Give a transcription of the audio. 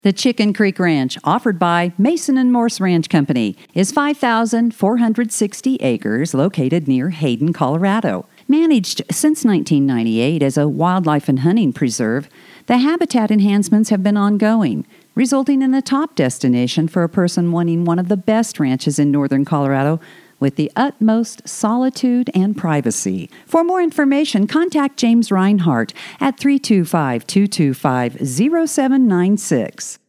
The Chicken Creek Ranch, offered by Mason and Morse Ranch Company, is 5,460 acres located near Hayden, Colorado. Managed since 1998 as a wildlife and hunting preserve, the habitat enhancements have been ongoing, resulting in the top destination for a person wanting one of the best ranches in northern Colorado with the utmost solitude and privacy. For more information, contact James Reinhardt at 325-225-0796.